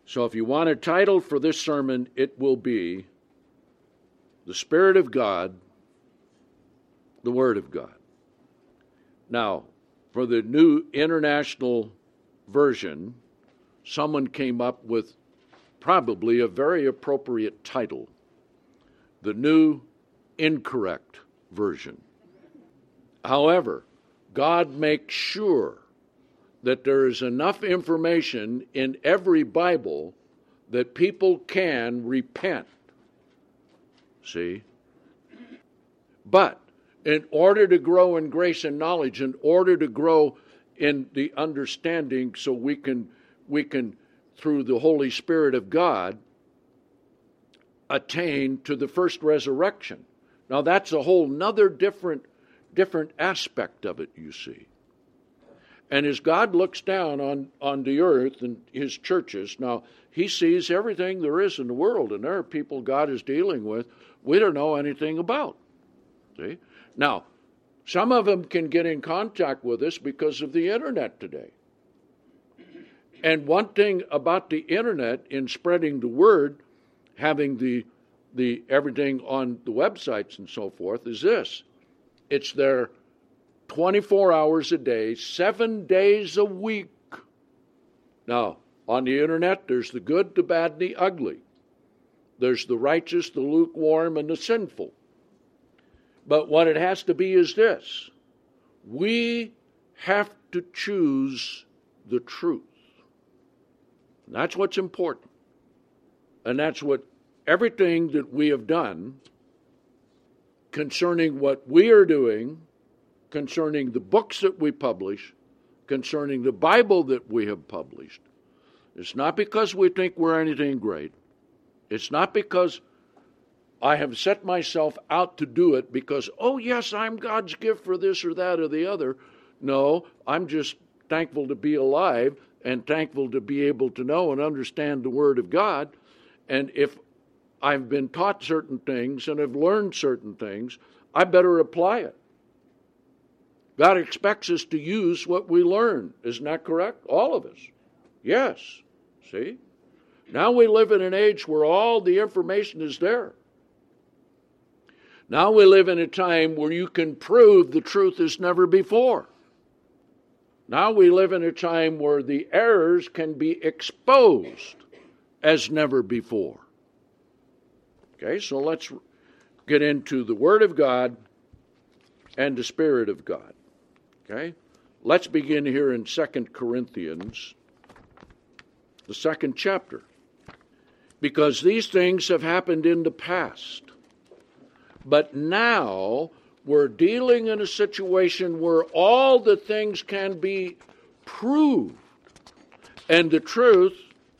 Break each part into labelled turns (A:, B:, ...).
A: So if you want a title for this sermon, it will be The Spirit of God, the Word of God. Now, for the New International Version, someone came up with probably a very appropriate title, the New Incorrect Version. However, God makes sure that there is enough information in every Bible that people can repent. See? But in order to grow in grace and knowledge, in order to grow in the understanding so we can, through the Holy Spirit of God, attain to the first resurrection. Now that's a whole nother different aspect of it, you see. And as God looks down on the earth and his churches, now he sees everything there is in the world, and there are people God is dealing with we don't know anything about. See? Now, some of them can get in contact with us because of the internet today. And one thing about the internet in spreading the word, having the everything on the websites and so forth, is this. It's there 24 hours a day, 7 days a week. Now, on the internet, there's the good, the bad, and the ugly. There's the righteous, the lukewarm, and the sinful. But what it has to be is this. We have to choose the truth. And that's what's important. And that's what everything that we have done concerning what we are doing, concerning the books that we publish, concerning the Bible that we have published. It's not because we think we're anything great. It's not because I have set myself out to do it because, oh yes, I'm God's gift for this or that or the other. No, I'm just thankful to be alive and thankful to be able to know and understand the Word of God. And if I've been taught certain things and have learned certain things, I better apply it. God expects us to use what we learn. Isn't that correct? All of us. Yes. See? Now we live in an age where all the information is there. Now we live in a time where you can prove the truth as never before. Now we live in a time where the errors can be exposed as never before. Okay, so let's get into the Word of God and the Spirit of God. Okay, let's begin here in 2 Corinthians, the 2nd chapter. Because these things have happened in the past. But now we're dealing in a situation where all the things can be proved. And the truth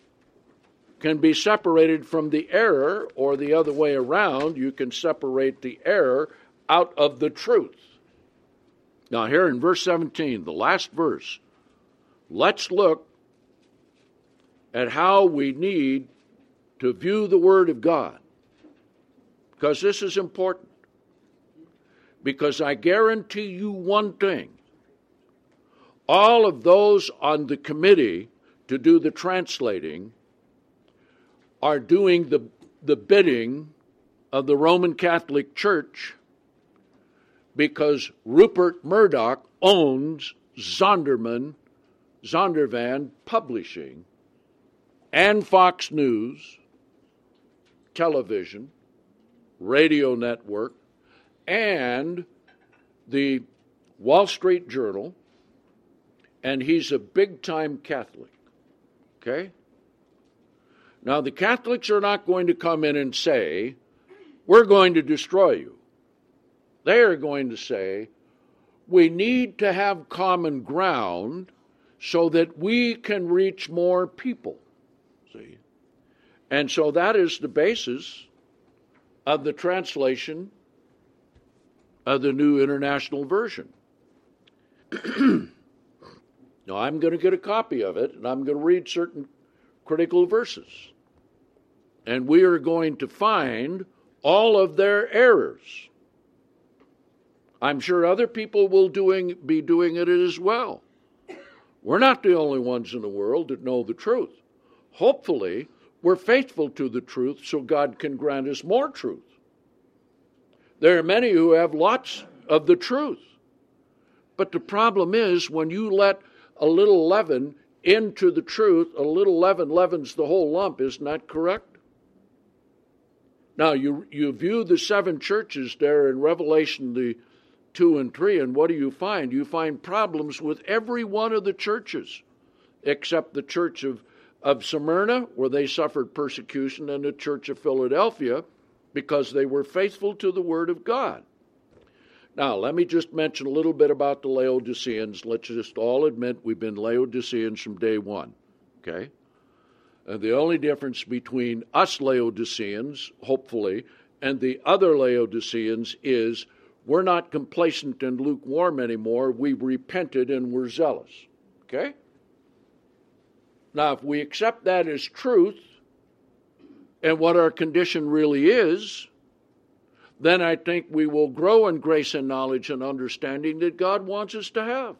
A: can be separated from the error, or the other way around, you can separate the error out of the truth. Now here in verse 17, the last verse, let's look at how we need to view the Word of God. Because this is important. Because I guarantee you one thing. All of those on the committee to do the translating are doing the bidding of the Roman Catholic Church because Rupert Murdoch owns Zondervan Publishing and Fox News, television, radio network, and the Wall Street Journal, and he's a big-time Catholic. Okay? Now, the Catholics are not going to come in and say, we're going to destroy you. They are going to say, we need to have common ground so that we can reach more people. See? And so that is the basis of the translation of the New International Version. Now, I'm going to get a copy of it, and I'm going to read certain critical verses. And we are going to find all of their errors. I'm sure other people will be doing it as well. We're not the only ones in the world that know the truth. hopefully, we're faithful to the truth so God can grant us more truth. There are many who have lots of the truth. But the problem is when you let a little leaven into the truth, a little leaven leavens the whole lump. Isn't that correct? Now, you view the 7 churches there in Revelation, the 2 and 3, and what do you find? You find problems with every one of the churches, except the church of Smyrna, where they suffered persecution, and the church of Philadelphia, because they were faithful to the Word of God. Now, let me just mention a little bit about the Laodiceans. Let's just all admit we've been Laodiceans from day one, okay? And the only difference between us Laodiceans, hopefully, and the other Laodiceans is we're not complacent and lukewarm anymore. We've repented and we're zealous, okay? Now, if we accept that as truth and what our condition really is, then I think we will grow in grace and knowledge and understanding that God wants us to have.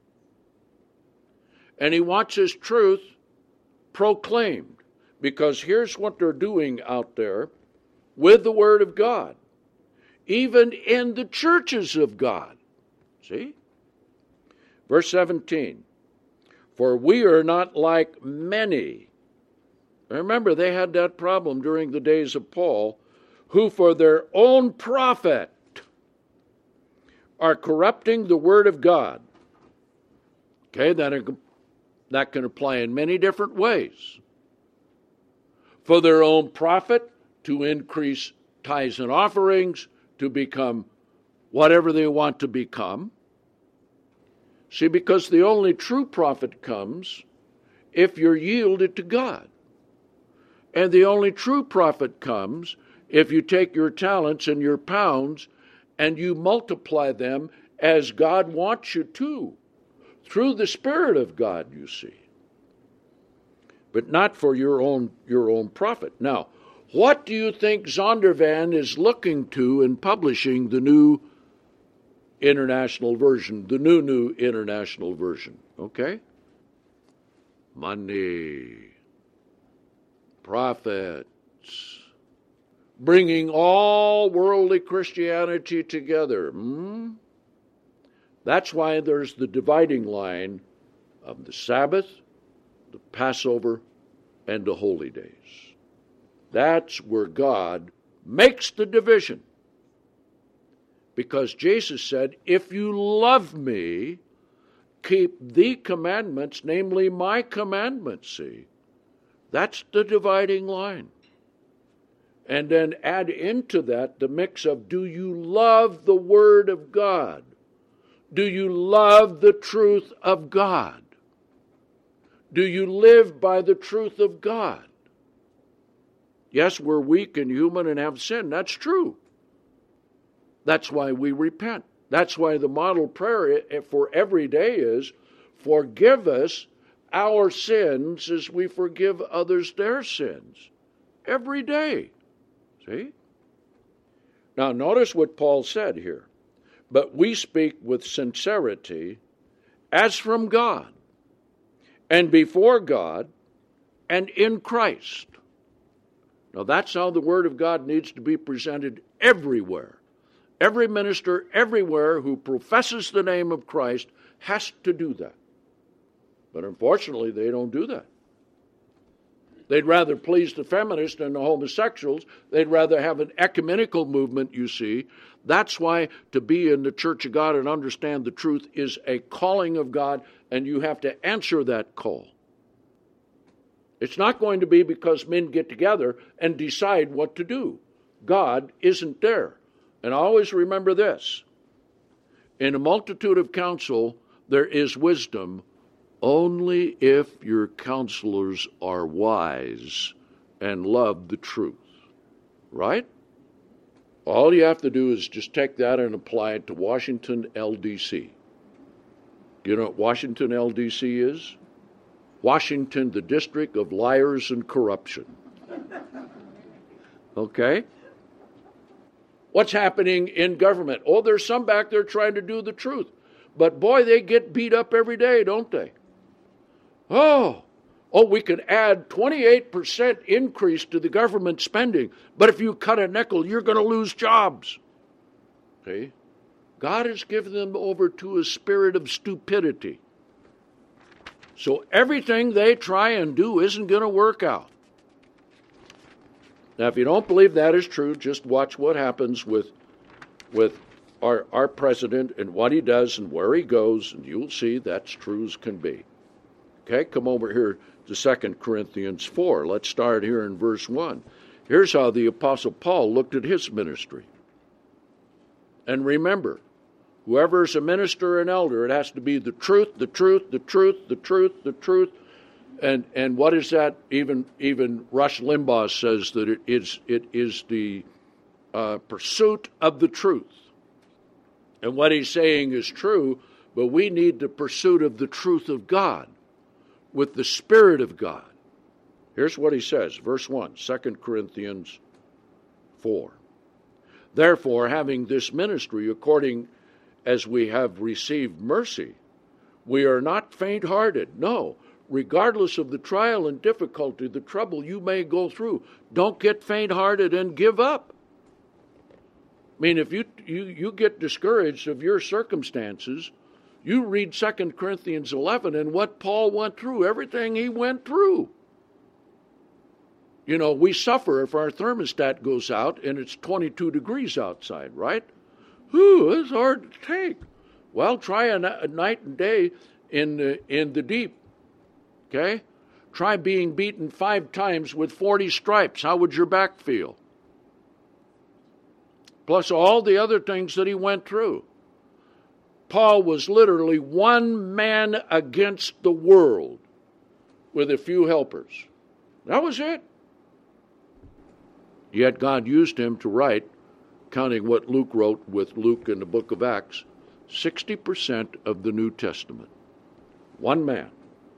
A: And He wants His truth proclaimed, because here's what they're doing out there with the Word of God, even in the churches of God. See? Verse 17, for we are not like many. Remember, they had that problem during the days of Paul, who for their own profit are corrupting the Word of God. Okay, that can apply in many different ways. For their own profit, to increase tithes and offerings, to become whatever they want to become. See, because the only true profit comes if you're yielded to God. And the only true profit comes if you take your talents and your pounds and you multiply them as God wants you to, through the Spirit of God, you see. But not for your own profit. Now, what do you think Zondervan is looking to in publishing the new international version, the new international version? Okay? Money, profits, bringing all worldly Christianity together. That's why there's the dividing line of the Sabbath, the Passover, and the holy days. That's where God makes the division. Because Jesus said, if you love me, keep the commandments, namely my commandments, see. That's the dividing line. And then add into that the mix of, do you love the Word of God? Do you love the truth of God? Do you live by the truth of God? Yes, we're weak and human and have sin. That's true. That's why we repent. That's why the model prayer for every day is, forgive us our sins as we forgive others their sins. Every day. See? Now notice what Paul said here. But we speak with sincerity as from God, and before God, and in Christ. Now that's how the Word of God needs to be presented everywhere. Every minister everywhere who professes the name of Christ has to do that. But unfortunately, they don't do that. They'd rather please the feminists and the homosexuals. They'd rather have an ecumenical movement, you see. That's why to be in the Church of God and understand the truth is a calling of God, and you have to answer that call. It's not going to be because men get together and decide what to do. God isn't there. And always remember this. In a multitude of counsel, there is wisdom only if your counselors are wise and love the truth. Right? All you have to do is just take that and apply it to Washington, LDC. Do you know what Washington, LDC is? Washington, the District of Liars and Corruption. Okay? What's happening in government? Oh, there's some back there trying to do the truth. But boy, they get beat up every day, don't they? Oh, Oh, we could add 28% increase to the government spending, but if you cut a nickel, you're going to lose jobs. See? God has given them over to a spirit of stupidity. So everything they try and do isn't going to work out. Now, if you don't believe that is true, just watch what happens with our president and what he does and where he goes, and you'll see that's true as can be. Okay, come over here to 2 Corinthians 4. Let's start here in verse 1. Here's how the Apostle Paul looked at his ministry. And remember, whoever is a minister or an elder, it has to be the truth, the truth, the truth, the truth, the truth. And what is that? Even Rush Limbaugh says that it is the pursuit of the truth. And what he's saying is true, but we need the pursuit of the truth of God with the Spirit of God. Here's what he says, verse 1, 2 Corinthians 4. Therefore, having this ministry according as we have received mercy, we are not faint-hearted. No, regardless of the trial and difficulty, the trouble you may go through, don't get faint-hearted and give up. I mean, if you get discouraged of your circumstances, you read 2 Corinthians 11 and what Paul went through, everything he went through. You know, we suffer if our thermostat goes out and it's 22 degrees outside, right? Whew, it's hard to take. Well, try a night and day in the deep, okay? Try being beaten 5 times with 40 stripes. How would your back feel? Plus all the other things that he went through. Paul was literally one man against the world with a few helpers. That was it. Yet God used him to write, counting what Luke wrote with Luke in the book of Acts, 60% of the New Testament. One man.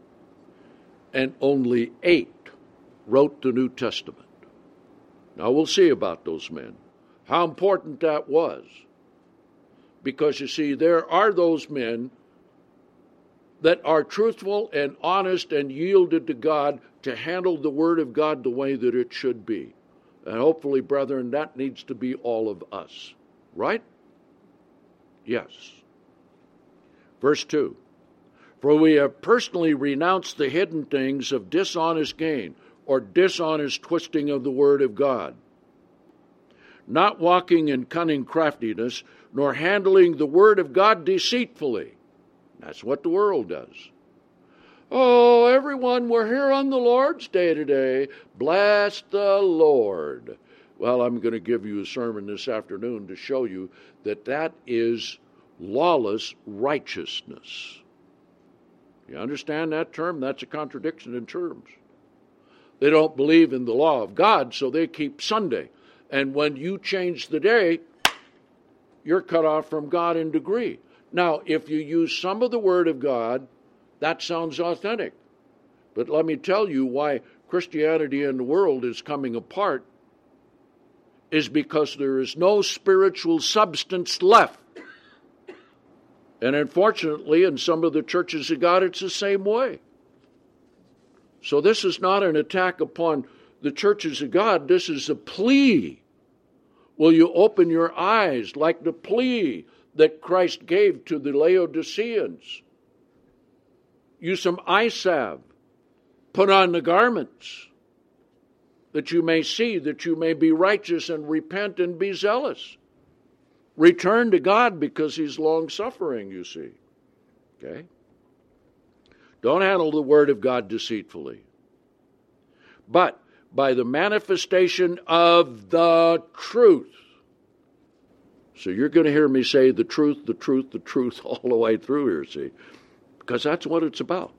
A: And only 8 wrote the New Testament. Now we'll see about those men. How important that was. Because you see, there are those men that are truthful and honest and yielded to God to handle the Word of God the way that it should be. And hopefully, brethren, that needs to be all of us. Right? Yes. Verse 2. For we have personally renounced the hidden things of dishonest gain or dishonest twisting of the Word of God, not walking in cunning craftiness, nor handling the Word of God deceitfully. That's what the world does. Oh, everyone, we're here on the Lord's Day today. Bless the Lord. Well, I'm going to give you a sermon this afternoon to show you that that is lawless righteousness. You understand that term? That's a contradiction in terms. They don't believe in the law of God, so they keep Sunday. And when you change the day, you're cut off from God in degree. Now, if you use some of the Word of God, that sounds authentic. But let me tell you why Christianity in the world is coming apart is because there is no spiritual substance left. And unfortunately, in some of the churches of God, it's the same way. So this is not an attack upon the churches of God. This is a plea. Will you open your eyes like the plea that Christ gave to the Laodiceans? Use some eye salve. Put on the garments that you may see, that you may be righteous and repent and be zealous. Return to God because He's long-suffering, you see. Okay? Don't handle the Word of God deceitfully. But by the manifestation of the truth. So you're going to hear me say the truth, the truth, the truth all the way through here, see? Because that's what it's about.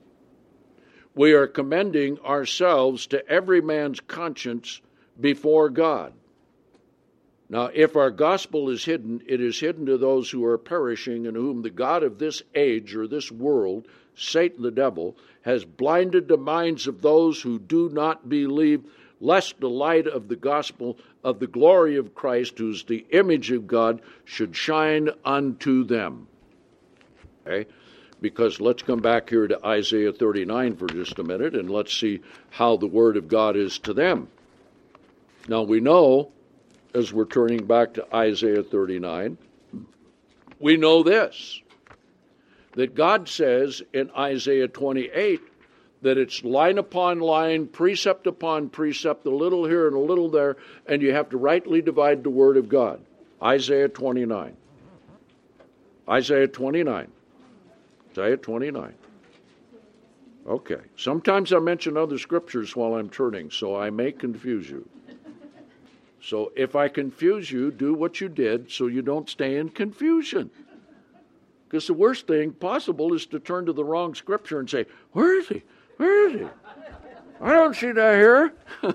A: We are commending ourselves to every man's conscience before God. Now, if our gospel is hidden, it is hidden to those who are perishing, and whom the God of this age or this world, Satan the devil, has blinded the minds of those who do not believe, lest the light of the gospel of the glory of Christ, who is the image of God, should shine unto them. Okay? Because let's come back here to Isaiah 39 for just a minute, and let's see how the Word of God is to them. Now we know, as we're turning back to Isaiah 39, we know this, that God says in Isaiah 28 that it's line upon line, precept upon precept, a little here and a little there, and you have to rightly divide the Word of God. Isaiah 29. Isaiah 29. Isaiah 29. Okay. Sometimes I mention other scriptures while I'm turning, so I may confuse you. So if I confuse you, do what you did so you don't stay in confusion. Because the worst thing possible is to turn to the wrong scripture and say, where is he? Where is he? I don't see that here.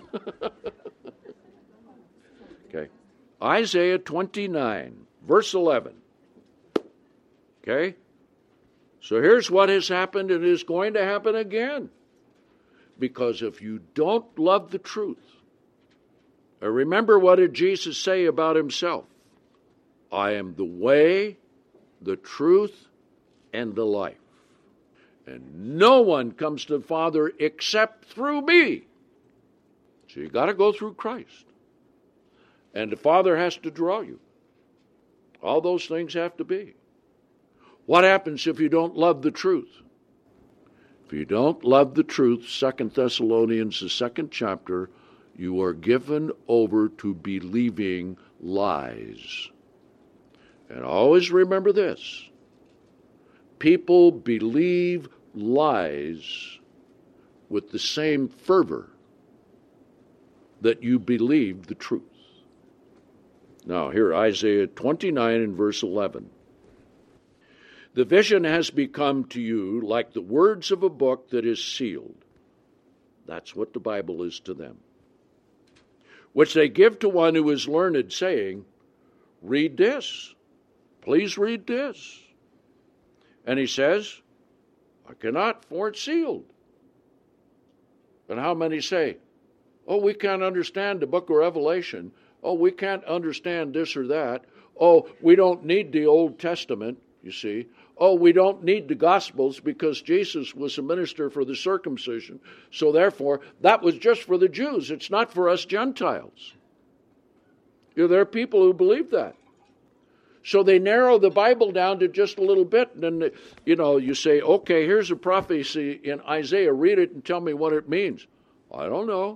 A: Okay. Isaiah 29, verse 11. Okay? So here's what has happened and is going to happen again. Because if you don't love the truth, remember what did Jesus say about himself? I am the way, the truth, and the life. And no one comes to the Father except through me. So you got to go through Christ. And the Father has to draw you. All those things have to be. What happens if you don't love the truth? If you don't love the truth, 2 Thessalonians, the 2nd chapter, you are given over to believing lies. And always remember this. People believe lies with the same fervor that you believe the truth. Now here, Isaiah 29 and verse 11. The vision has become to you like the words of a book that is sealed. That's what the Bible is to them. Which they give to one who is learned, saying, read this. Please read this. And he says, I cannot, for it's sealed. And how many say, oh, we can't understand the book of Revelation. Oh, we can't understand this or that. Oh, we don't need the Old Testament, you see. Oh, we don't need the Gospels because Jesus was a minister for the circumcision. So therefore, that was just for the Jews. It's not for us Gentiles. You know, there are people who believe that. So they narrow the Bible down to just a little bit. And then, you say, okay, here's a prophecy in Isaiah. Read it and tell me what it means. I don't know.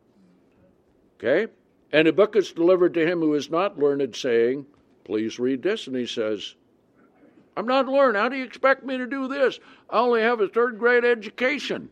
A: Okay? And a book is delivered to him who is not learned, saying, please read this. And he says, I'm not learned. How do you expect me to do this? I only have a 3rd grade education.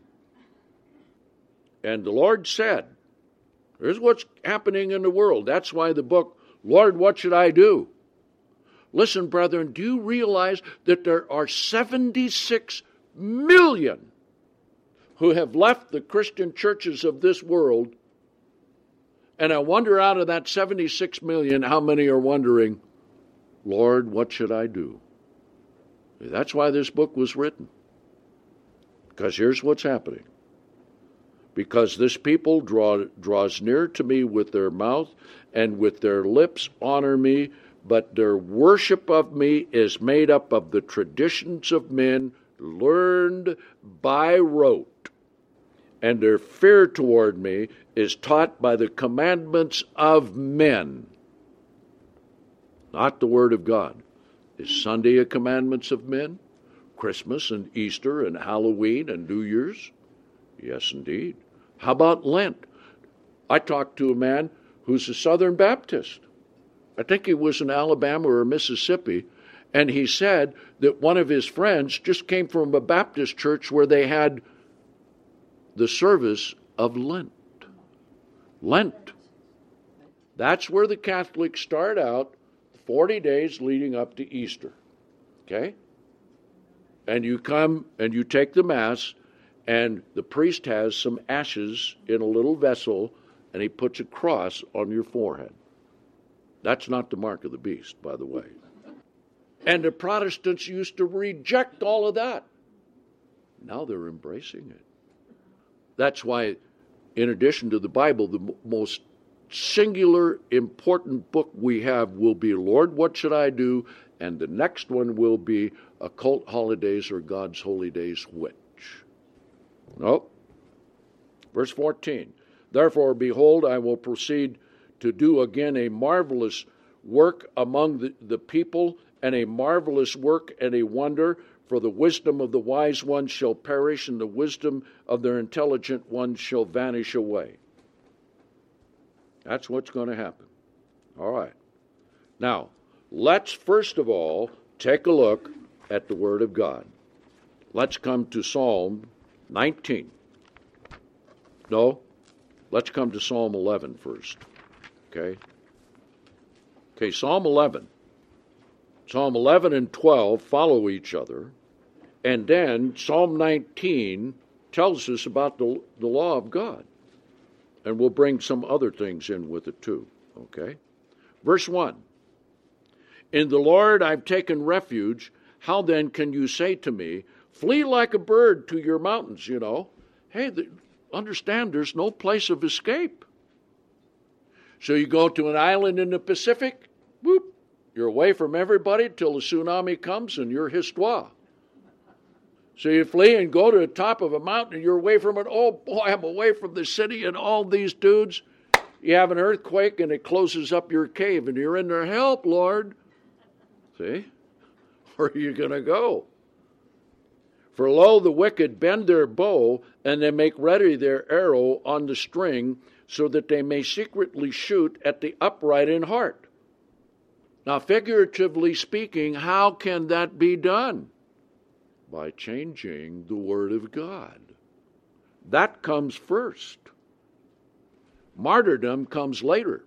A: And the Lord said, here's what's happening in the world. That's why the book, Lord, what should I do? Listen, brethren, do you realize that there are 76 million who have left the Christian churches of this world? And I wonder out of that 76 million, how many are wondering, Lord, what should I do? That's why this book was written. Because here's what's happening. Because this people draws near to me with their mouth, and with their lips honor me, but their worship of me is made up of the traditions of men, learned by rote. And their fear toward me is taught by the commandments of men, not the Word of God. Is Sunday a commandments of men? Christmas and Easter and Halloween and New Year's? Yes, indeed. How about Lent? I talked to a man who's a Southern Baptist. I think he was in Alabama or Mississippi, and he said that one of his friends just came from a Baptist church where they had the service of Lent. Lent. That's where the Catholics start out 40 days leading up to Easter. Okay? And you come and you take the Mass, and the priest has some ashes in a little vessel, and he puts a cross on your forehead. That's not the mark of the beast, by the way. And the Protestants used to reject all of that. Now they're embracing it. That's why, in addition to the Bible, the most singular important book we have will be, Lord, what should I do? And the next one will be occult holidays or God's holy days, which? Nope. Verse 14. Therefore, behold, I will proceed to do again a marvelous work among the people, and a marvelous work and a wonder, for the wisdom of the wise ones shall perish, and the wisdom of their intelligent ones shall vanish away. That's what's going to happen. All right. Now, let's first of all take a look at the Word of God. Let's come to Psalm 19. No, let's come to Psalm 11 first. Okay? Okay, Psalm 11. Psalm 11 and 12 follow each other, and then Psalm 19 tells us about the law of God. And we'll bring some other things in with it too. Okay? Verse 1. In the Lord I've taken refuge. How then can you say to me, flee like a bird to your mountains, you know? Hey, understand there's no place of escape. So you go to an island in the Pacific, whoop, you're away from everybody till the tsunami comes and you're histoire. So you flee and go to the top of a mountain and you're away from it. Oh boy, I'm away from the city and all these dudes. You have an earthquake and it closes up your cave and you're in there, help, Lord. See? Where are you going to go? For lo, the wicked bend their bow, and they make ready their arrow on the string, so that they may secretly shoot at the upright in heart. Now, figuratively speaking, how can that be done? By changing the Word of God. That comes first. Martyrdom comes later.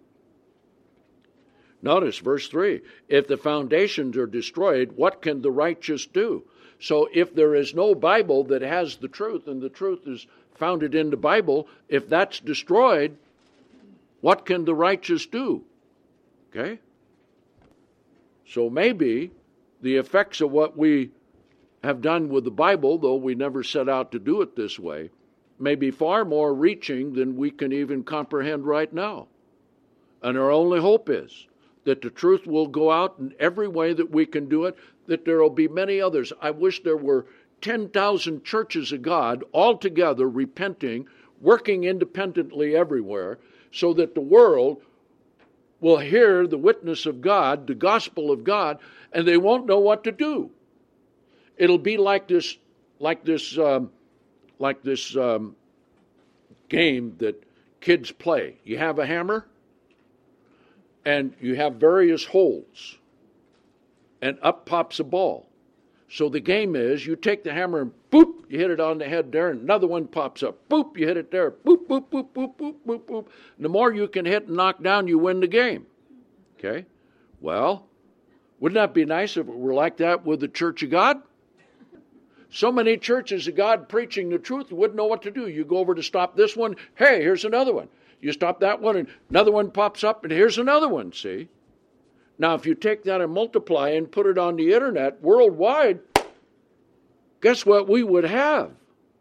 A: Notice verse 3. If the foundations are destroyed, what can the righteous do? So if there is no Bible that has the truth, and the truth is founded in the Bible, if that's destroyed, what can the righteous do? Okay? So maybe the effects of what we have done with the Bible, though we never set out to do it this way, may be far more reaching than we can even comprehend right now. And our only hope is that the truth will go out in every way that we can do it, that there will be many others. I wish there were 10,000 churches of God all together repenting, working independently everywhere, so that the world will hear the witness of God, the gospel of God, and they won't know what to do. It'll be like this game that kids play. You have a hammer, and you have various holes, and up pops a ball. So the game is, you take the hammer and boop, you hit it on the head there, and another one pops up. Boop, you hit it there. Boop, boop, boop, boop, boop, boop, boop. And the more you can hit and knock down, you win the game. Okay? Well, wouldn't that be nice if it were like that with the Church of God? So many churches of God preaching the truth, you wouldn't know what to do. You go over to stop this one, hey, here's another one. You stop that one, and another one pops up, and here's another one, see? Now, if you take that and multiply and put it on the internet worldwide, guess what we would have?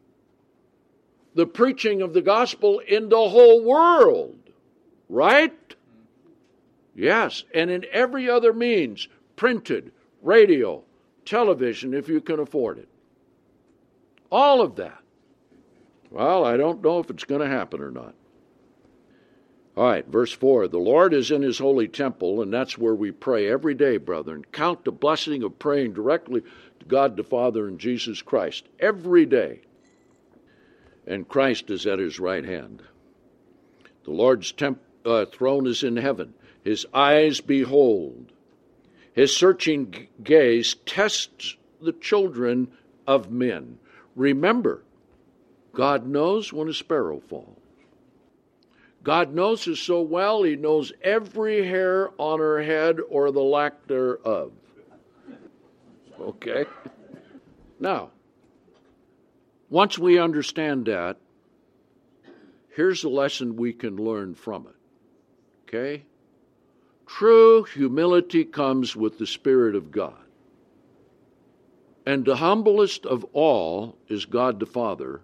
A: The preaching of the gospel in the whole world, right? Yes, and in every other means, printed, radio, television, if you can afford it. All of that. Well, I don't know if it's going to happen or not. All right, verse 4, the Lord is in his holy temple, and that's where we pray every day, brethren. Count the blessing of praying directly to God the Father and Jesus Christ every day. And Christ is at his right hand. The Lord's throne is in heaven. His eyes behold. His searching gaze tests the children of men. Remember, God knows when a sparrow falls. God knows us so well, he knows every hair on her head or the lack thereof. Okay? Now, once we understand that, here's the lesson we can learn from it. Okay? True humility comes with the Spirit of God. And the humblest of all is God the Father,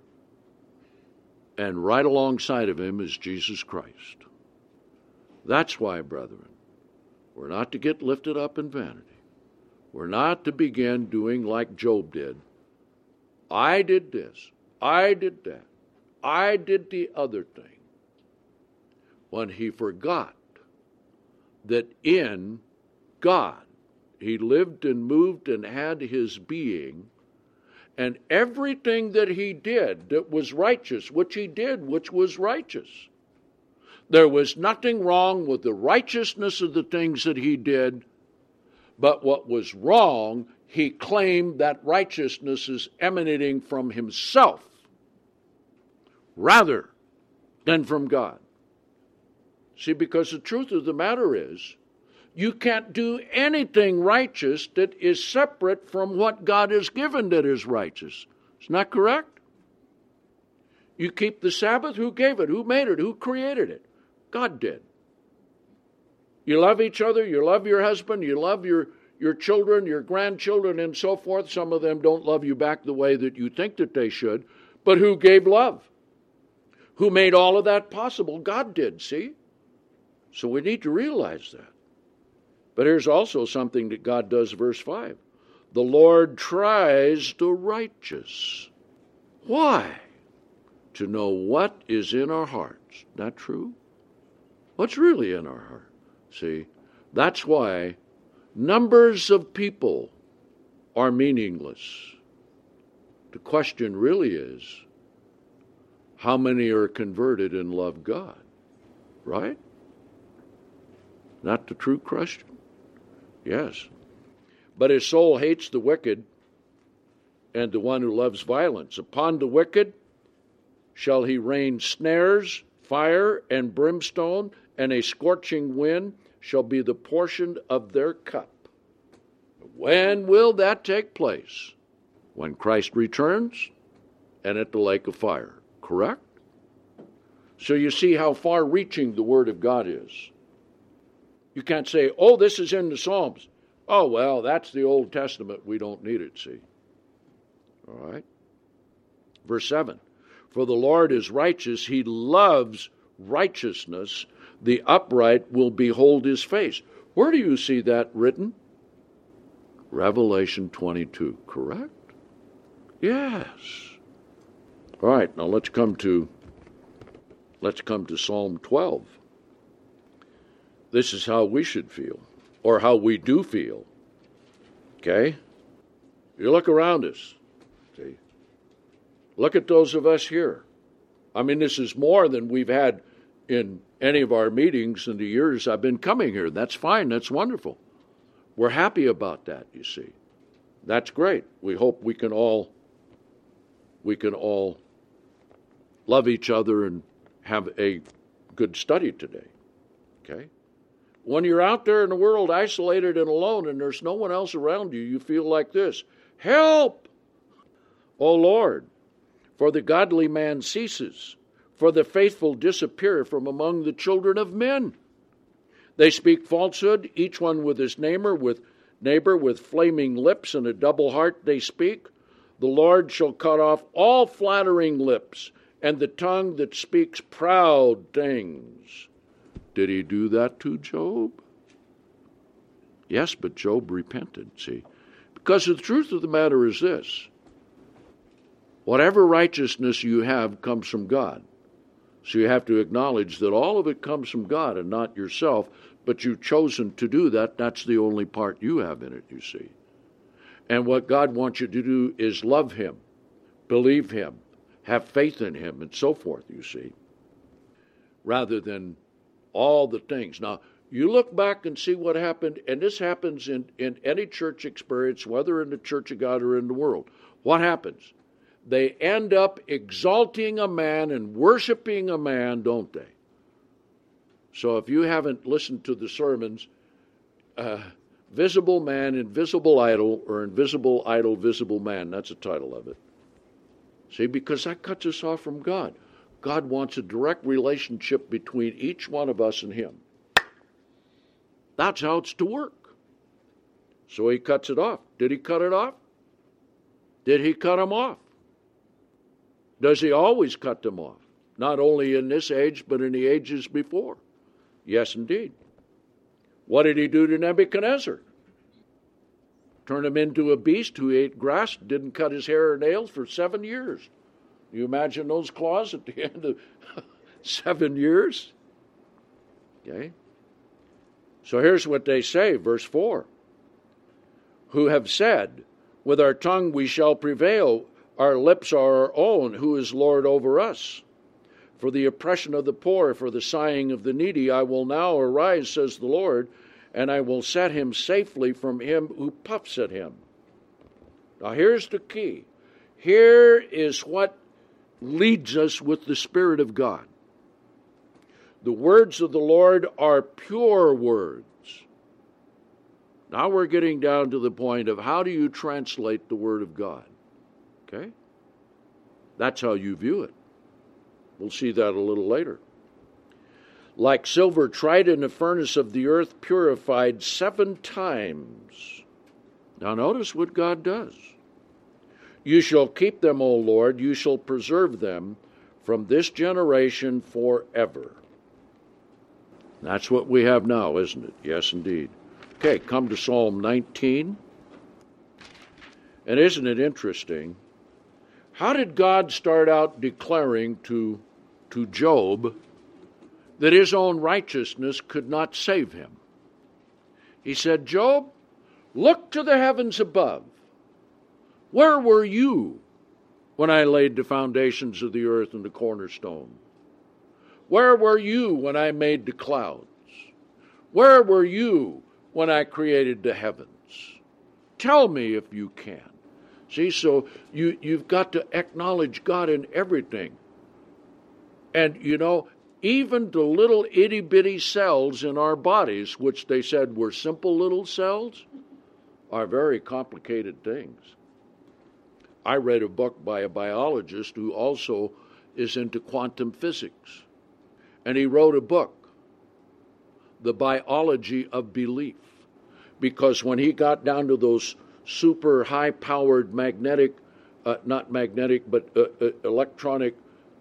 A: and right alongside of him is Jesus Christ. That's why, brethren, we're not to get lifted up in vanity. We're not to begin doing like Job did. I did this. I did that. I did the other thing. When he forgot that in God he lived and moved and had his being, and everything that he did that was righteous, which he did, which was righteous. There was nothing wrong with the righteousness of the things that he did, but what was wrong, he claimed that righteousness is emanating from himself rather than from God. See, because the truth of the matter is, you can't do anything righteous that is separate from what God has given that is righteous. Isn't that correct? You keep the Sabbath. Who gave it? Who made it? Who created it? God did. You love each other. You love your husband. You love your children, your grandchildren, and so forth. Some of them don't love you back the way that you think that they should. But who gave love? Who made all of that possible? God did, see? So we need to realize that. But here's also something that God does, verse 5. The Lord tries the righteous. Why? To know what is in our hearts. Not true? What's really in our heart? See, that's why numbers of people are meaningless. The question really is, how many are converted and love God? Right? Not the true question? Yes. But his soul hates the wicked and the one who loves violence. Upon the wicked shall he rain snares, fire, and brimstone, and a scorching wind shall be the portion of their cup. When will that take place? When Christ returns and at the lake of fire. Correct? So you see how far-reaching the Word of God is. You can't say, oh, this is in the Psalms. Oh, well, that's the Old Testament. We don't need it, see. All right. Verse 7. For the Lord is righteous. He loves righteousness. The upright will behold his face. Where do you see that written? Revelation 22, correct? Yes. All right, now let's come to Psalm 12. This is how we should feel, or how we do feel. Okay? You look around us. See? Look at those of us here. I mean, this is more than we've had in any of our meetings in the years I've been coming here. That's fine. That's wonderful. We're happy about that, you see. That's great. We hope we can all love each other and have a good study today. Okay? When you're out there in the world isolated and alone and there's no one else around you, you feel like this. Help! O Lord, for the godly man ceases, for the faithful disappear from among the children of men. They speak falsehood, each one with his neighbor with flaming lips and a double heart they speak. The Lord shall cut off all flattering lips and the tongue that speaks proud things. Did he do that to Job? Yes, but Job repented, see. Because the truth of the matter is this. Whatever righteousness you have comes from God. So you have to acknowledge that all of it comes from God and not yourself, but you've chosen to do that. That's the only part you have in it, you see. And what God wants you to do is love him, believe him, have faith in him, and so forth, you see, rather than all the things. Now, you look back and see what happened, and this happens in any church experience, whether in the Church of God or in the world. What happens? They end up exalting a man and worshiping a man, don't they? So if you haven't listened to the sermons, Visible Man, Invisible Idol, or Invisible Idol, Visible Man, that's the title of it. See, because that cuts us off from God. God wants a direct relationship between each one of us and him. That's how it's to work. So he cuts it off. Did he cut it off? Did he cut them off? Does he always cut them off? Not only in this age, but in the ages before. Yes, indeed. What did he do to Nebuchadnezzar? Turn him into a beast who ate grass, didn't cut his hair or nails for 7 years. You imagine those claws at the end of 7 years? Okay. So here's what they say, verse 4. Who have said, with our tongue we shall prevail, our lips are our own, who is Lord over us? For the oppression of the poor, for the sighing of the needy, I will now arise, says the Lord, and I will set him safely from him who puffs at him. Now here's the key. Here is what leads us with the Spirit of God. The words of the Lord are pure words. Now we're getting down to the point of how do you translate the Word of God? Okay? That's how you view it. We'll see that a little later. Like silver tried in the furnace of the earth, purified 7 times. Now notice what God does. You shall keep them, O Lord, you shall preserve them from this generation forever. That's what we have now, isn't it? Yes, indeed. Okay, come to Psalm 19. And isn't it interesting? How did God start out declaring to Job that his own righteousness could not save him? He said, Job, look to the heavens above. Where were you when I laid the foundations of the earth and the cornerstone? Where were you when I made the clouds? Where were you when I created the heavens? Tell me if you can. See, so you've got to acknowledge God in everything. And, you know, even the little itty-bitty cells in our bodies, which they said were simple little cells, are very complicated things. I read a book by a biologist who also is into quantum physics. And he wrote a book, The Biology of Belief. Because when he got down to those super high-powered magnetic, not magnetic, but electronic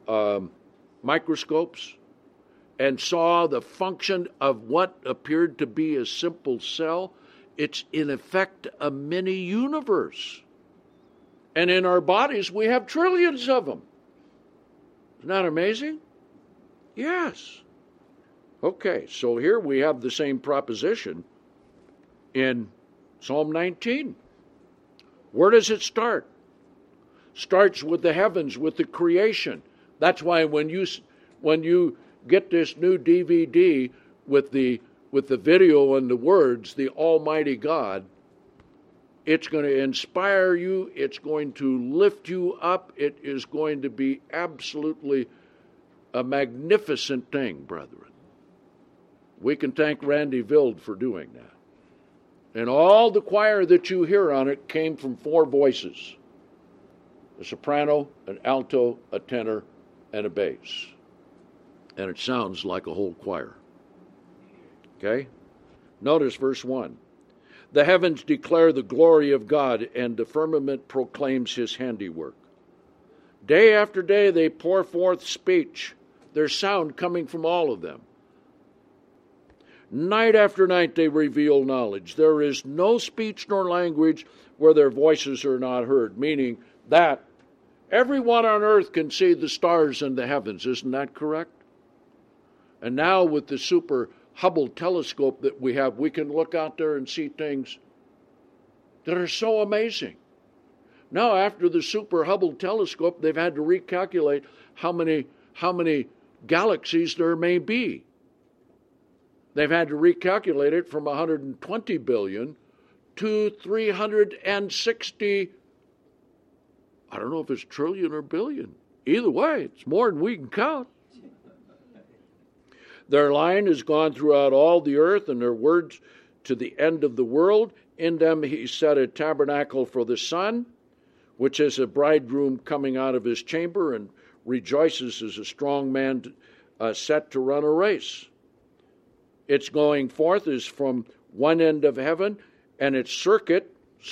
A: microscopes, and saw the function of what appeared to be a simple cell, it's in effect a mini universe. And in our bodies, we have trillions of them. Isn't that amazing? Yes. Okay, so here we have the same proposition in Psalm 19. Where does it start? Starts with the heavens, with the creation. That's why when you get this new DVD with the video and the words, the Almighty God, it's going to inspire you. It's going to lift you up. It is going to be absolutely a magnificent thing, brethren. We can thank Randy Vild for doing that. And all the choir that you hear on it came from 4 voices: a soprano, an alto, a tenor, and a bass. And it sounds like a whole choir. Okay? Notice verse 1. The heavens declare the glory of God, and the firmament proclaims his handiwork. Day after day they pour forth speech, their sound coming from all of them. Night after night they reveal knowledge. There is no speech nor language where their voices are not heard, meaning that everyone on earth can see the stars in the heavens. Isn't that correct? And now with the super Hubble telescope that we have, we can look out there and see things that are so amazing. Now, after the super Hubble telescope, they've had to recalculate how many galaxies there may be. They've had to recalculate it from 120 billion to 360, I don't know if it's trillion or billion. Either way, it's more than we can count. Their line has gone throughout all the earth, and their words to the end of the world. In them he set a tabernacle for the sun, which is a bridegroom coming out of his chamber, and rejoices as a strong man set to run a race. Its going forth is from one end of heaven, and its circuit,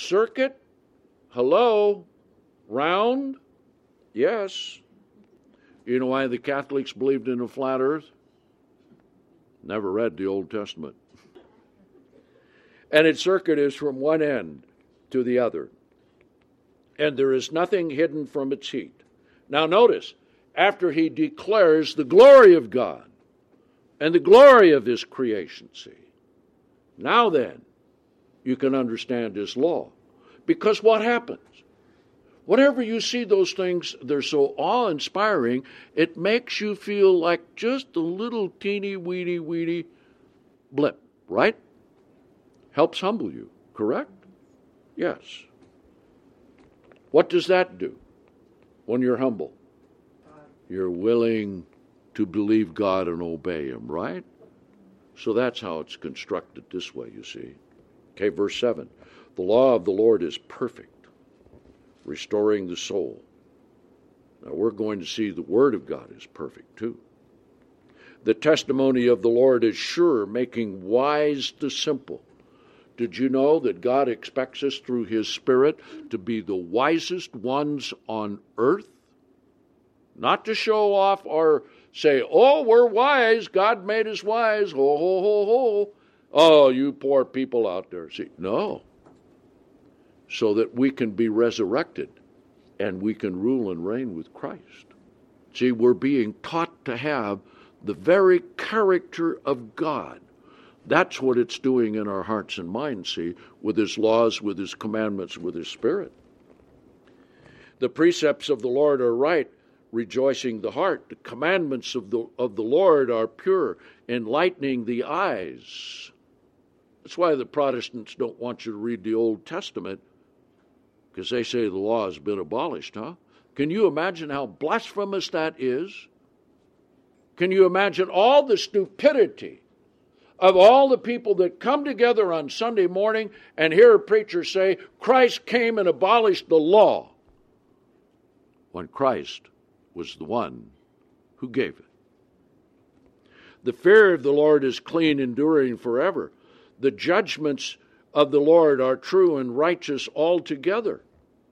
A: hello, round, yes. You know why the Catholics believed in a flat earth? Never read the Old Testament. And its circuit is from one end to the other. And there is nothing hidden from its heat. Now notice, after he declares the glory of God and the glory of his creation, see, now then, you can understand his law. Because what happens? Whenever you see those things, they're so awe-inspiring, it makes you feel like just a little teeny weedy blip, right? Helps humble you, correct? Yes. What does that do when you're humble? You're willing to believe God and obey him, right? So that's how it's constructed this way, you see. Okay, verse 7. The law of the Lord is perfect, restoring the soul. Now we're going to see the word of God is perfect too. The testimony of the Lord is sure, making wise the simple. Did you know that God expects us through his Spirit to be the wisest ones on earth? Not to show off or say, oh, we're wise, God made us wise, ho, ho, ho, ho. Oh, you poor people out there. See, no. So that we can be resurrected and we can rule and reign with Christ. See, we're being taught to have the very character of God. That's what it's doing in our hearts and minds, see, with his laws, with his commandments, with his Spirit. The precepts of the Lord are right, rejoicing the heart. The commandments of the Lord are pure, enlightening the eyes. That's why the Protestants don't want you to read the Old Testament, because they say the law has been abolished, huh? Can you imagine how blasphemous that is? Can you imagine all the stupidity of all the people that come together on Sunday morning and hear a preacher say, Christ came and abolished the law, when Christ was the one who gave it? The fear of the Lord is clean, enduring forever. The judgments of the Lord are true and righteous altogether.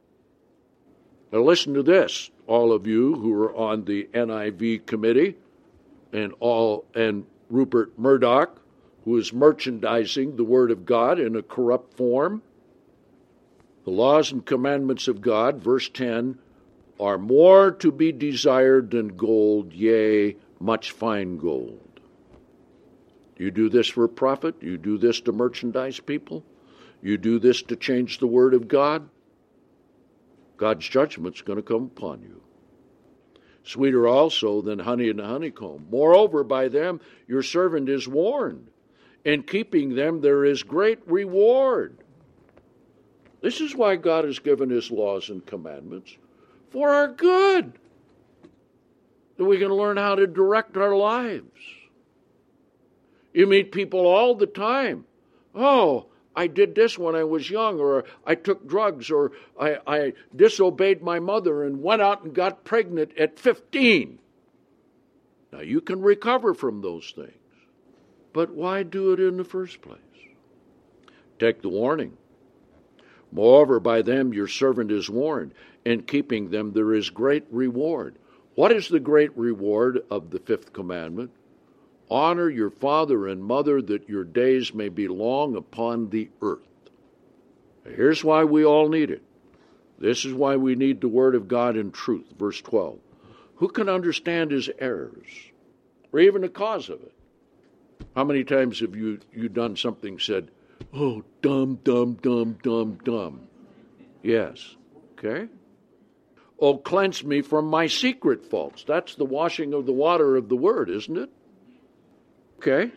A: Now listen to this, all of you who are on the NIV committee, and Rupert Murdoch, who is merchandising the Word of God in a corrupt form. The laws and commandments of God, verse 10, are more to be desired than gold, yea, much fine gold. You do this for profit? You do this to merchandise people? You do this to change the Word of God? God's judgment's going to come upon you. Sweeter also than honey in the honeycomb. Moreover, by them your servant is warned. In keeping them there is great reward. This is why God has given his laws and commandments, for our good, that we can learn how to direct our lives. You meet people all the time. Oh, I did this when I was young, or I took drugs, or I disobeyed my mother and went out and got pregnant at 15. Now, you can recover from those things, but why do it in the first place? Take the warning. Moreover, by them your servant is warned. In keeping them there is great reward. What is the great reward of the fifth commandment? Honor your father and mother, that your days may be long upon the earth. Here's why we all need it. This is why we need the Word of God in truth. Verse 12. Who can understand his errors, or even the cause of it? How many times have you done something, said, oh, dumb, dumb, dumb, dumb, dumb? Yes. Okay? Oh, cleanse me from my secret faults. That's the washing of the water of the Word, isn't it? Okay?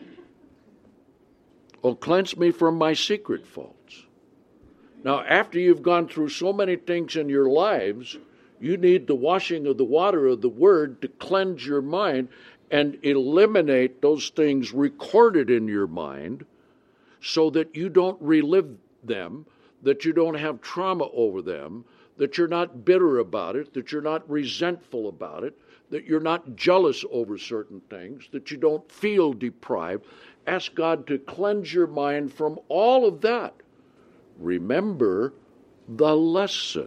A: Oh, cleanse me from my secret faults. Now, after you've gone through so many things in your lives, you need the washing of the water of the Word to cleanse your mind and eliminate those things recorded in your mind so that you don't relive them, that you don't have trauma over them, that you're not bitter about it, that you're not resentful about it, that you're not jealous over certain things, that you don't feel deprived. Ask God to cleanse your mind from all of that. Remember the lesson,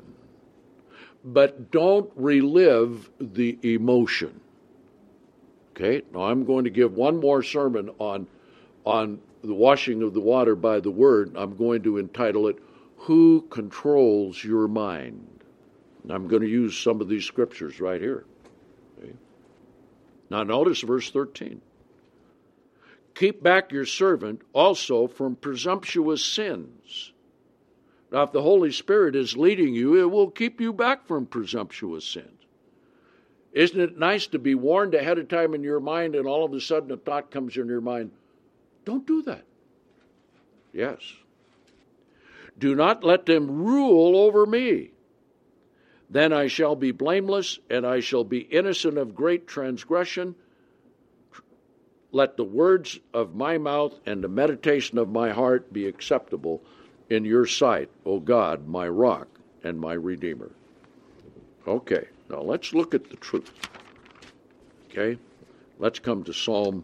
A: but don't relive the emotion. Okay, now I'm going to give one more sermon on the washing of the water by the Word. I'm going to entitle it, who controls your mind. And I'm going to use some of these scriptures right here. Okay? Now notice verse 13. Keep back your servant also from presumptuous sins. Now, if the Holy Spirit is leading you, it will keep you back from presumptuous sins. Isn't it nice to be warned ahead of time in your mind, and all of a sudden a thought comes in your mind, don't do that. Yes. Do not let them rule over me. Then I shall be blameless, and I shall be innocent of great transgression. Let the words of my mouth and the meditation of my heart be acceptable in your sight, O God, my rock and my redeemer. Okay, now let's look at the truth. Okay, let's come to Psalm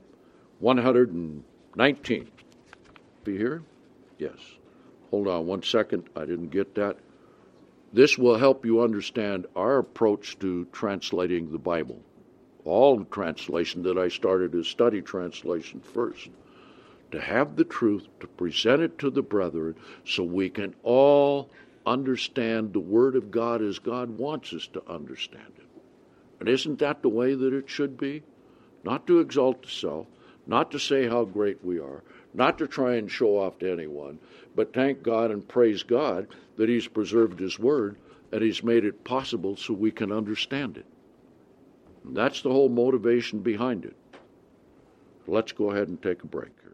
A: 119. Be here? Yes. Hold on one second. I didn't get that. This will help you understand our approach to translating the Bible. All the translation that I started is study translation first. To have the truth, to present it to the brethren, so we can all understand the Word of God as God wants us to understand it. And isn't that the way that it should be? Not to exalt the self, not to say how great we are, not to try and show off to anyone, but thank God and praise God that He's preserved His Word and He's made it possible so we can understand it. And that's the whole motivation behind it. Let's go ahead and take a break here.